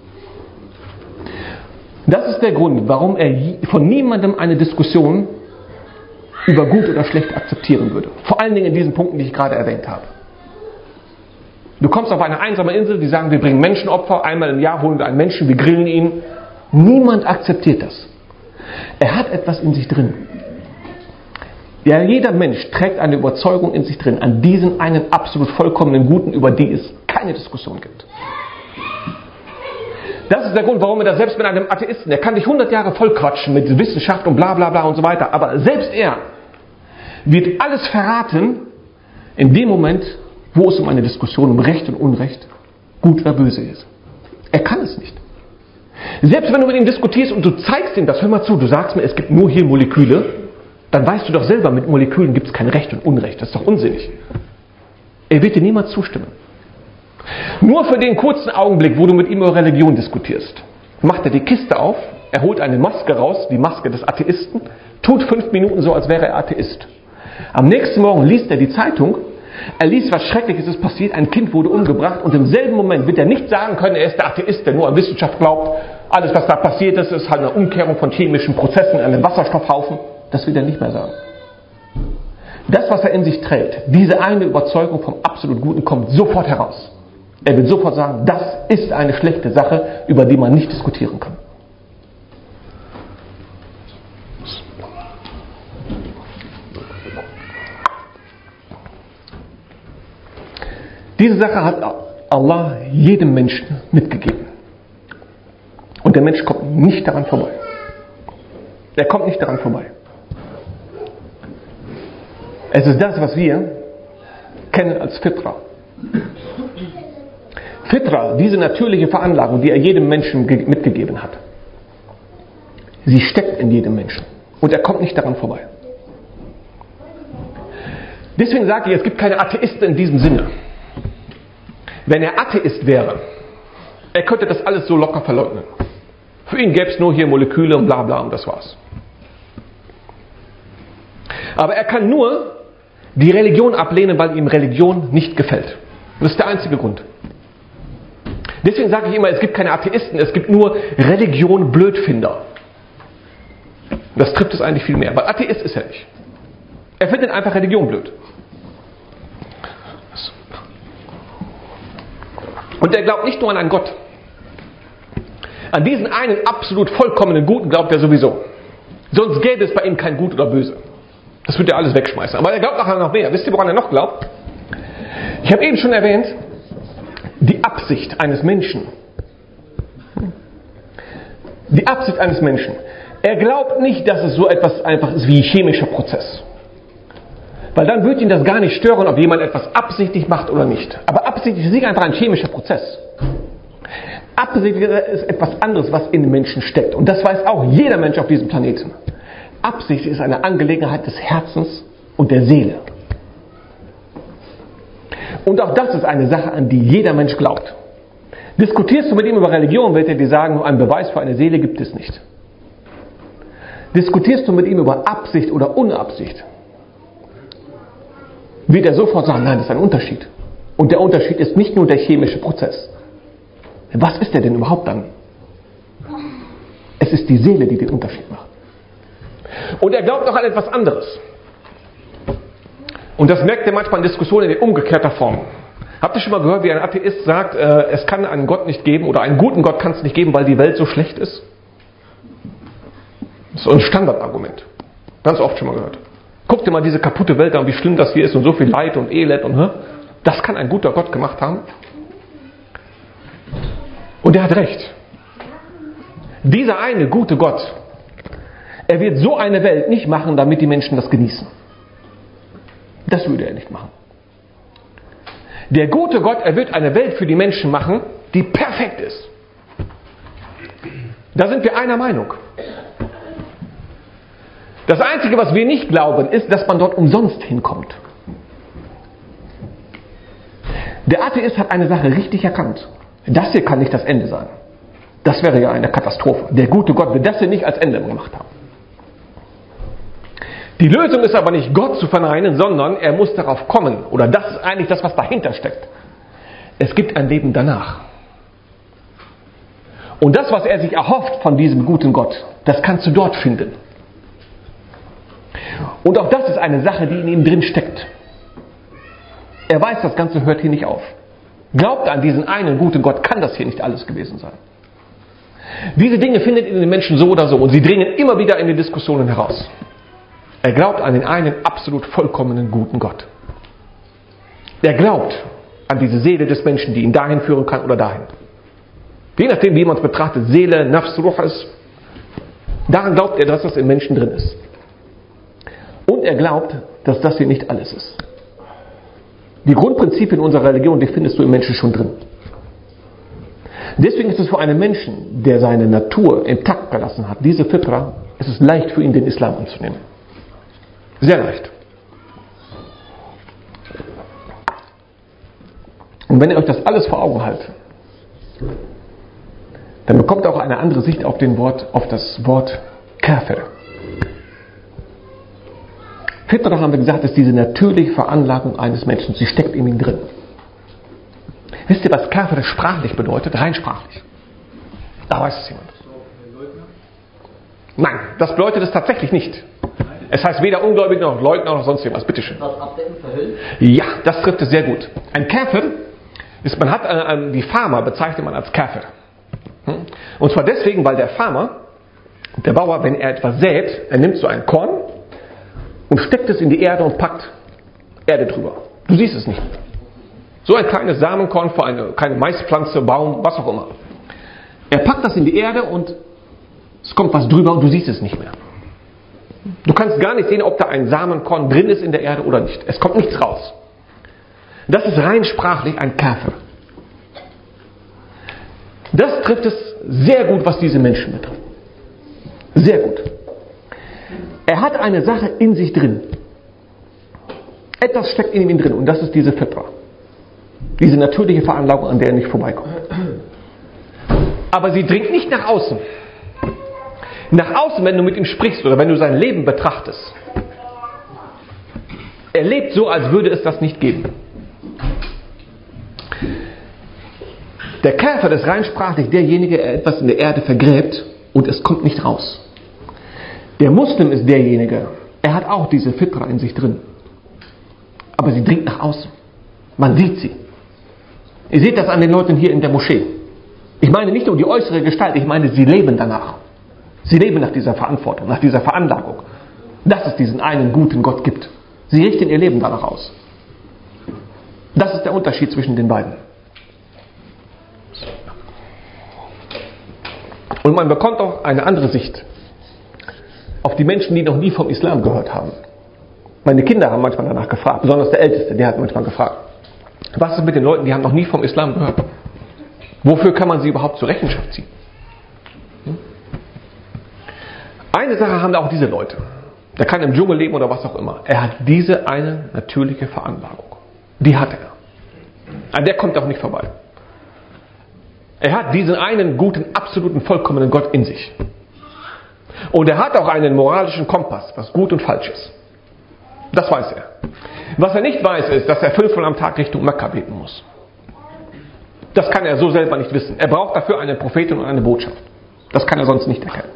Das ist der Grund, warum er von niemandem eine Diskussion über gut oder schlecht akzeptieren würde. Vor allen Dingen in diesen Punkten, die ich gerade erwähnt habe. Du kommst auf eine einsame Insel, die sagen, wir bringen Menschenopfer, einmal im Jahr holen wir einen Menschen, wir grillen ihn. Niemand akzeptiert das. Er hat etwas in sich drin. Ja, jeder Mensch trägt eine Überzeugung in sich drin, an diesen einen absolut vollkommenen Guten, über die es keine Diskussion gibt. Das ist der Grund, warum er das selbst mit einem Atheisten, der kann dich hundert Jahre vollquatschen mit Wissenschaft und bla bla bla und so weiter, aber selbst er wird alles verraten in dem Moment, wo es um eine Diskussion um Recht und Unrecht, gut oder böse ist. Er kann es nicht. Selbst wenn du mit ihm diskutierst und du zeigst ihm das, hör mal zu, du sagst mir, es gibt nur hier Moleküle, dann weißt du doch selber, mit Molekülen gibt es kein Recht und Unrecht. Das ist doch unsinnig. Er wird dir niemals zustimmen. Nur für den kurzen Augenblick, wo du mit ihm über Religion diskutierst, macht er die Kiste auf, er holt eine Maske raus, die Maske des Atheisten, tut fünf Minuten so, als wäre er Atheist. Am nächsten Morgen liest er die Zeitung, er liest, was Schreckliches ist passiert, ein Kind wurde umgebracht und im selben Moment wird er nicht sagen können, er ist der Atheist, der nur an Wissenschaft glaubt, alles was da passiert ist, ist halt eine Umkehrung von chemischen Prozessen in einem Wasserstoffhaufen. Das wird er nicht mehr sagen. Das, was er in sich trägt, diese eine Überzeugung vom absolut Guten, kommt sofort heraus. Er wird sofort sagen, das ist eine schlechte Sache, über die man nicht diskutieren kann. Diese Sache hat Allah jedem Menschen mitgegeben. Und der Mensch kommt nicht daran vorbei. Er kommt nicht daran vorbei. Es ist das, was wir kennen als Fitra. Fitra, diese natürliche Veranlagung, die er jedem Menschen mitgegeben hat. Sie steckt in jedem Menschen. Und er kommt nicht daran vorbei. Deswegen sage ich, es gibt keine Atheisten in diesem Sinne. Wenn er Atheist wäre, er könnte das alles so locker verleugnen. Für ihn gäbe es nur hier Moleküle und bla bla und das war's. Aber er kann nur die Religion ablehnen, weil ihm Religion nicht gefällt. Das ist der einzige Grund. Deswegen sage ich immer, es gibt keine Atheisten, es gibt nur Religion-Blödfinder. Das trifft es eigentlich viel mehr, weil Atheist ist er nicht. Er findet einfach Religion blöd. Und er glaubt nicht nur an einen Gott. An diesen einen absolut vollkommenen Guten glaubt er sowieso. Sonst gäbe es bei ihm kein Gut oder Böse. Das würde er alles wegschmeißen. Aber er glaubt nachher noch mehr. Wisst ihr, woran er noch glaubt? Ich habe eben schon erwähnt, die Absicht eines Menschen. Die Absicht eines Menschen. Er glaubt nicht, dass es so etwas einfach ist wie ein chemischer Prozess. Weil dann würde ihn das gar nicht stören, ob jemand etwas absichtlich macht oder nicht. Aber absichtlich ist nicht einfach ein chemischer Prozess. Absichtlich ist etwas anderes, was in den Menschen steckt. Und das weiß auch jeder Mensch auf diesem Planeten. Absicht ist eine Angelegenheit des Herzens und der Seele. Und auch das ist eine Sache, an die jeder Mensch glaubt. Diskutierst du mit ihm über Religion, wird er dir sagen, einen Beweis für eine Seele gibt es nicht. Diskutierst du mit ihm über Absicht oder Unabsicht, wird er sofort sagen, nein, das ist ein Unterschied. Und der Unterschied ist nicht nur der chemische Prozess. Was ist der denn überhaupt dann? Es ist die Seele, die den Unterschied macht. Und er glaubt auch an etwas anderes. Und das merkt ihr manchmal in Diskussionen in umgekehrter Form. Habt ihr schon mal gehört, wie ein Atheist sagt, äh, es kann einen Gott nicht geben oder einen guten Gott kann es nicht geben, weil die Welt so schlecht ist? Das ist so ein Standardargument. Ganz oft schon mal gehört. Guck dir mal diese kaputte Welt an, wie schlimm das hier ist und so viel Leid und Elend und hä? Das kann ein guter Gott gemacht haben. Und er hat recht. Dieser eine gute Gott, er wird so eine Welt nicht machen, damit die Menschen das genießen. Das würde er nicht machen. Der gute Gott, er wird eine Welt für die Menschen machen, die perfekt ist. Da sind wir einer Meinung. Das Einzige, was wir nicht glauben, ist, dass man dort umsonst hinkommt. Der Atheist hat eine Sache richtig erkannt. Das hier kann nicht das Ende sein. Das wäre ja eine Katastrophe. Der gute Gott will das hier nicht als Ende gemacht haben. Die Lösung ist aber nicht Gott zu verneinen, sondern er muss darauf kommen. Oder das ist eigentlich das, was dahinter steckt. Es gibt ein Leben danach. Und das, was er sich erhofft von diesem guten Gott, das kannst du dort finden. Und auch das ist eine Sache, die in ihm drin steckt. Er weiß, das Ganze hört hier nicht auf. Glaubt an diesen einen guten Gott, kann das hier nicht alles gewesen sein. Diese Dinge findet ihr in den Menschen so oder so und sie dringen immer wieder in die Diskussionen heraus. Er glaubt an den einen absolut vollkommenen guten Gott. Er glaubt an diese Seele des Menschen, die ihn dahin führen kann oder dahin. Je nachdem, wie man es betrachtet, Seele, Nafs, Ruh ist, daran glaubt er, dass das im Menschen drin ist. Und er glaubt, dass das hier nicht alles ist. Die Grundprinzipien unserer Religion, die findest du im Menschen schon drin. Deswegen ist es für einen Menschen, der seine Natur intakt gelassen hat, diese Fitra, ist es leicht für ihn, den Islam anzunehmen. Sehr leicht. Und wenn ihr euch das alles vor Augen haltet, dann bekommt ihr auch eine andere Sicht auf, den Wort, auf das Wort Kafir. Fitra, haben wir gesagt, ist diese natürliche Veranlagung eines Menschen. Sie steckt in ihm drin. Wisst ihr, was Kafir sprachlich bedeutet? Rein sprachlich. Da weiß es jemand. Nein, das bedeutet es tatsächlich nicht. Es heißt weder Ungläubig noch Leugner noch sonst irgendwas. Bitteschön. Was abdecken, verhüllen? Ja, das trifft es sehr gut. Ein Kafir ist, man hat äh, die Farmer bezeichnet man als Kafir. Und zwar deswegen, weil der Farmer, der Bauer, wenn er etwas sät, er nimmt so ein Korn und steckt es in die Erde und packt Erde drüber. Du siehst es nicht. So ein kleines Samenkorn für eine keine Maispflanze, Baum, was auch immer. Er packt das in die Erde und es kommt was drüber und du siehst es nicht mehr. Du kannst gar nicht sehen, ob da ein Samenkorn drin ist in der Erde oder nicht. Es kommt nichts raus. Das ist rein sprachlich ein Kafir. Das trifft es sehr gut, was diese Menschen betrifft. Sehr gut. Er hat eine Sache in sich drin. Etwas steckt in ihm drin und das ist diese Fitra. Diese natürliche Veranlagung, an der er nicht vorbeikommt. Aber sie dringt nicht nach außen. Nach außen, wenn du mit ihm sprichst oder wenn du sein Leben betrachtest. Er lebt so, als würde es das nicht geben. Der Käfer ist rein sprachlich derjenige, der etwas in der Erde vergräbt und es kommt nicht raus. Der Muslim ist derjenige, er hat auch diese Fitra in sich drin. Aber sie dringt nach außen. Man sieht sie. Ihr seht das an den Leuten hier in der Moschee. Ich meine nicht nur die äußere Gestalt, ich meine, sie leben danach. Sie leben nach dieser Verantwortung, nach dieser Veranlagung. Dass es diesen einen guten Gott gibt. Sie richten ihr Leben danach aus. Das ist der Unterschied zwischen den beiden. Und man bekommt auch eine andere Sicht auf die Menschen, die noch nie vom Islam gehört haben. Meine Kinder haben manchmal danach gefragt, besonders der Älteste, der hat manchmal gefragt, was ist mit den Leuten, die haben noch nie vom Islam gehört? Wofür kann man sie überhaupt zur Rechenschaft ziehen? Hm? Eine Sache haben auch diese Leute. Der kann im Dschungel leben oder was auch immer. Er hat diese eine natürliche Veranlagung. Die hat er. An der kommt er auch nicht vorbei. Er hat diesen einen guten, absoluten, vollkommenen Gott in sich. Und er hat auch einen moralischen Kompass, was gut und falsch ist. Das weiß er. Was er nicht weiß, ist, dass er fünfmal am Tag Richtung Mekka beten muss. Das kann er so selber nicht wissen. Er braucht dafür einen Propheten und eine Botschaft. Das kann er sonst nicht erkennen.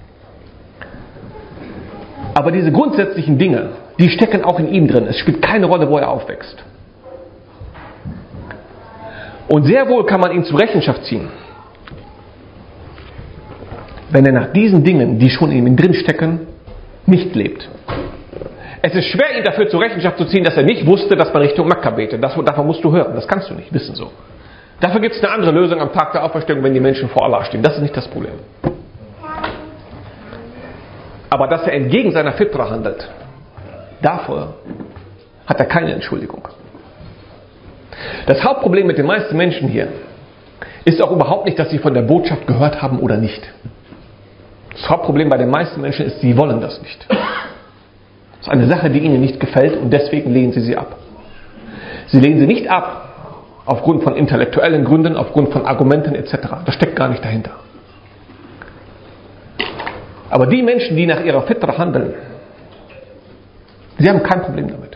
Aber diese grundsätzlichen Dinge, die stecken auch in ihm drin. Es spielt keine Rolle, wo er aufwächst. Und sehr wohl kann man ihn zur Rechenschaft ziehen, wenn er nach diesen Dingen, die schon in ihm drin stecken, nicht lebt. Es ist schwer, ihn dafür zur Rechenschaft zu ziehen, dass er nicht wusste, dass man Richtung Mekka betet. Das, davon musst du hören. Das kannst du nicht wissen so. Dafür gibt es eine andere Lösung am Tag der Auferstehung, wenn die Menschen vor Allah stehen. Das ist nicht das Problem. Aber dass er entgegen seiner Fitra handelt, dafür hat er keine Entschuldigung. Das Hauptproblem mit den meisten Menschen hier ist auch überhaupt nicht, dass sie von der Botschaft gehört haben oder nicht. Das Hauptproblem bei den meisten Menschen ist, sie wollen das nicht. Das ist eine Sache, die ihnen nicht gefällt und deswegen lehnen sie sie ab. Sie lehnen sie nicht ab aufgrund von intellektuellen Gründen, aufgrund von Argumenten et cetera. Das steckt gar nicht dahinter. Aber die Menschen, die nach ihrer Fitra handeln, sie haben kein Problem damit.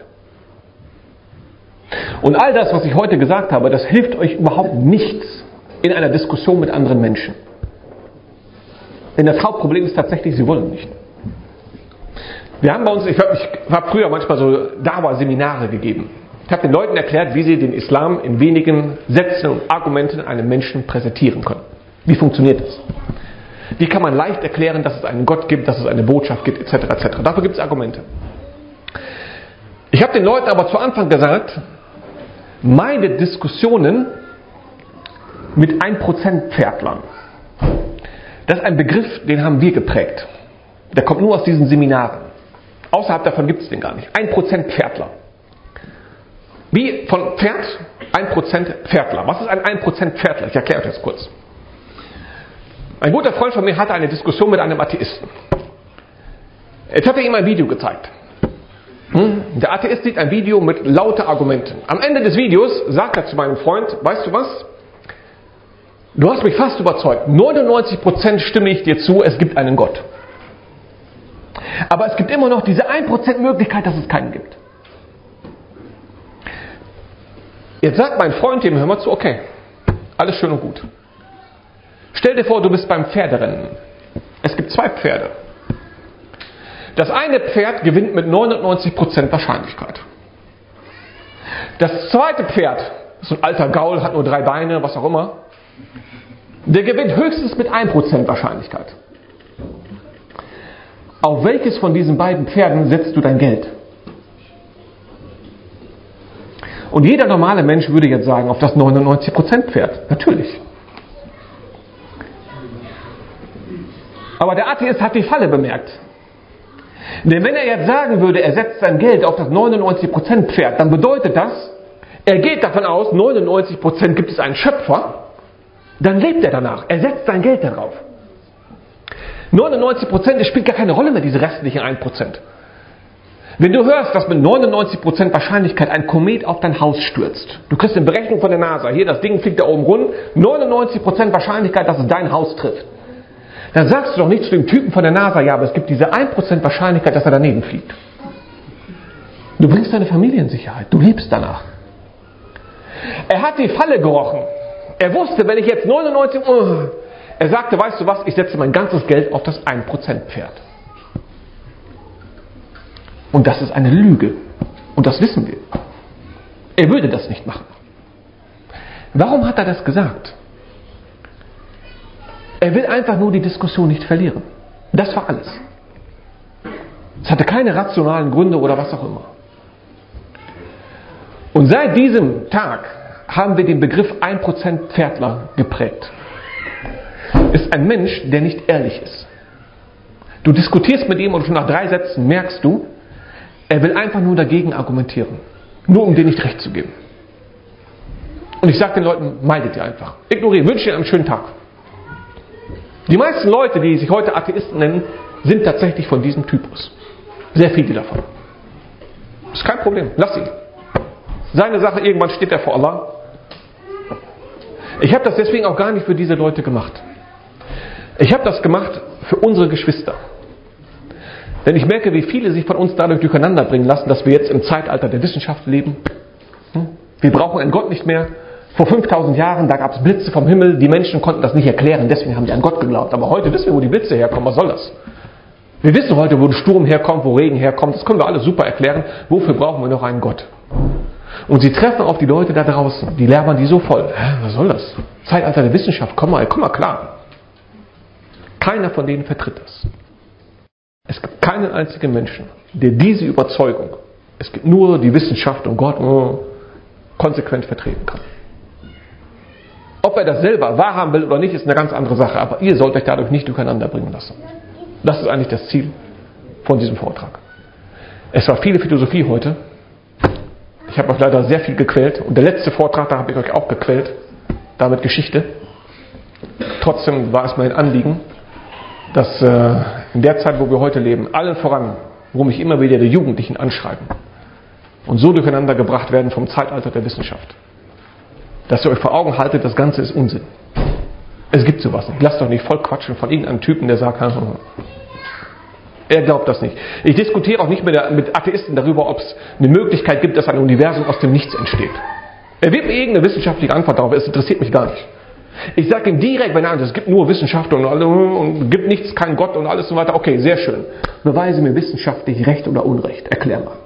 Und all das, was ich heute gesagt habe, das hilft euch überhaupt nichts in einer Diskussion mit anderen Menschen. Denn das Hauptproblem ist tatsächlich, sie wollen nicht. Wir haben bei uns, ich habe hab früher manchmal so Dawa-Seminare gegeben. Ich habe den Leuten erklärt, wie sie den Islam in wenigen Sätzen und Argumenten einem Menschen präsentieren können. Wie funktioniert das? Wie kann man leicht erklären, dass es einen Gott gibt, dass es eine Botschaft gibt, et cetera et cetera. Dafür gibt es Argumente. Ich habe den Leuten aber zu Anfang gesagt, meine Diskussionen mit ein Prozent Pferdlern. Das ist ein Begriff, den haben wir geprägt. Der kommt nur aus diesen Seminaren. Außerhalb davon gibt es den gar nicht. ein Prozent Pferdler. Wie von Pferd, ein Prozent Pferdler. Was ist ein ein Prozent Pferdler? Ich erkläre euch das kurz. Ein guter Freund von mir hatte eine Diskussion mit einem Atheisten. Jetzt hat er ihm ein Video gezeigt. Der Atheist sieht ein Video mit lauter Argumenten. Am Ende des Videos sagt er zu meinem Freund, weißt du was? Du hast mich fast überzeugt. neunundneunzig Prozent stimme ich dir zu, es gibt einen Gott. Aber es gibt immer noch diese ein Prozent Möglichkeit, dass es keinen gibt. Jetzt sagt mein Freund ihm, hör mal zu, okay, alles schön und gut. Stell dir vor, du bist beim Pferderennen. Es gibt zwei Pferde. Das eine Pferd gewinnt mit neunundneunzig Prozent Wahrscheinlichkeit. Das zweite Pferd, so ein alter Gaul, hat nur drei Beine, was auch immer, der gewinnt höchstens mit ein Prozent Wahrscheinlichkeit. Auf welches von diesen beiden Pferden setzt du dein Geld? Und jeder normale Mensch würde jetzt sagen, auf das neunundneunzig Prozent Pferd. Natürlich. Aber der Atheist hat die Falle bemerkt. Denn wenn er jetzt sagen würde, er setzt sein Geld auf das neunundneunzig Prozent Pferd, dann bedeutet das, er geht davon aus, neunundneunzig Prozent gibt es einen Schöpfer, dann lebt er danach. Er setzt sein Geld darauf. neunundneunzig Prozent, es spielt gar keine Rolle mehr, diese restlichen ein Prozent. Wenn du hörst, dass mit neunundneunzig Prozent Wahrscheinlichkeit ein Komet auf dein Haus stürzt, du kriegst eine Berechnung von der NASA, hier, das Ding fliegt da oben rund, neunundneunzig Prozent Wahrscheinlichkeit, dass es dein Haus trifft. Dann sagst du doch nicht zu dem Typen von der NASA, ja, aber es gibt diese ein Prozent Wahrscheinlichkeit, dass er daneben fliegt. Du bringst deine Familie in Sicherheit, du lebst danach. Er hat die Falle gerochen. Er wusste, wenn ich jetzt neunundneunzig... Oh, er sagte, weißt du was, ich setze mein ganzes Geld auf das ein Prozent Pferd. Und das ist eine Lüge. Und das wissen wir. Er würde das nicht machen. Warum hat er das gesagt? Er will einfach nur die Diskussion nicht verlieren. Das war alles. Es hatte keine rationalen Gründe oder was auch immer. Und seit diesem Tag haben wir den Begriff ein Prozent Pferdler geprägt. Ist ein Mensch, der nicht ehrlich ist. Du diskutierst mit ihm und schon nach drei Sätzen merkst du, er will einfach nur dagegen argumentieren. Nur um dir nicht recht zu geben. Und ich sage den Leuten, meidet ihr einfach. Ignoriere, wünsche ihnen einen schönen Tag. Die meisten Leute, die sich heute Atheisten nennen, sind tatsächlich von diesem Typus. Sehr viele davon. Ist kein Problem, lass ihn. Seine Sache, irgendwann steht er vor Allah. Ich habe das deswegen auch gar nicht für diese Leute gemacht. Ich habe das gemacht für unsere Geschwister. Denn ich merke, wie viele sich von uns dadurch durcheinander bringen lassen, dass wir jetzt im Zeitalter der Wissenschaft leben. Wir brauchen einen Gott nicht mehr. Vor fünftausend Jahren, da gab es Blitze vom Himmel. Die Menschen konnten das nicht erklären, deswegen haben die an Gott geglaubt. Aber heute wissen wir, wo die Blitze herkommen. Was soll das? Wir wissen heute, wo der Sturm herkommt, wo Regen herkommt. Das können wir alles super erklären. Wofür brauchen wir noch einen Gott? Und sie treffen auf die Leute da draußen. Die labern die so voll. Hä, was soll das? Zeitalter der Wissenschaft, komm mal, komm mal klar. Keiner von denen vertritt das. Es gibt keinen einzigen Menschen, der diese Überzeugung, es gibt nur die Wissenschaft und Gott, oh, konsequent vertreten kann. Ob er das selber wahrhaben will oder nicht, ist eine ganz andere Sache. Aber ihr sollt euch dadurch nicht durcheinander bringen lassen. Das ist eigentlich das Ziel von diesem Vortrag. Es war viele Philosophie heute. Ich habe euch leider sehr viel gequält. Und der letzte Vortrag, da habe ich euch auch gequält. Damit Geschichte. Trotzdem war es mein Anliegen, dass äh, in der Zeit, wo wir heute leben, allen voran, wo mich immer wieder die Jugendlichen anschreiben und so durcheinander gebracht werden vom Zeitalter der Wissenschaft, dass ihr euch vor Augen haltet, das Ganze ist Unsinn. Es gibt sowas nicht. Lasst doch nicht voll quatschen von irgendeinem Typen, der sagt, er glaubt das nicht. Ich diskutiere auch nicht mit, der, mit Atheisten darüber, ob es eine Möglichkeit gibt, dass ein Universum aus dem Nichts entsteht. Er wird mir irgendeine wissenschaftliche Antwort darauf, es interessiert mich gar nicht. Ich sage ihm direkt, wenn er sagt, es gibt nur Wissenschaft und, und gibt nichts, kein Gott und alles und so weiter. Okay, sehr schön. Beweise mir wissenschaftlich Recht oder Unrecht. Erklär mal.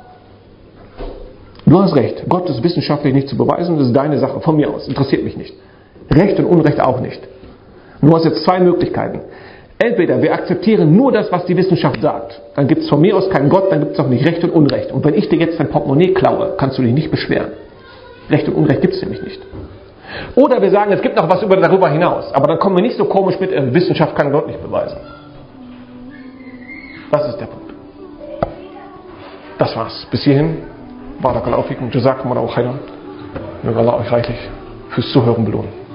Du hast recht. Gott ist wissenschaftlich nicht zu beweisen. Das ist deine Sache. Von mir aus. Interessiert mich nicht. Recht und Unrecht auch nicht. Du hast jetzt zwei Möglichkeiten. Entweder wir akzeptieren nur das, was die Wissenschaft sagt. Dann gibt es von mir aus keinen Gott, dann gibt es auch nicht Recht und Unrecht. Und wenn ich dir jetzt dein Portemonnaie klaue, kannst du dich nicht beschweren. Recht und Unrecht gibt es nämlich nicht. Oder wir sagen, es gibt noch was über, darüber hinaus. Aber dann kommen wir nicht so komisch mit, äh, Wissenschaft kann Gott nicht beweisen. Das ist der Punkt. Das war's. Bis hierhin. Barakallahu fikum. Jazakum Allahu khairan. Möge Allah euch reichlich fürs Zuhören belohnen.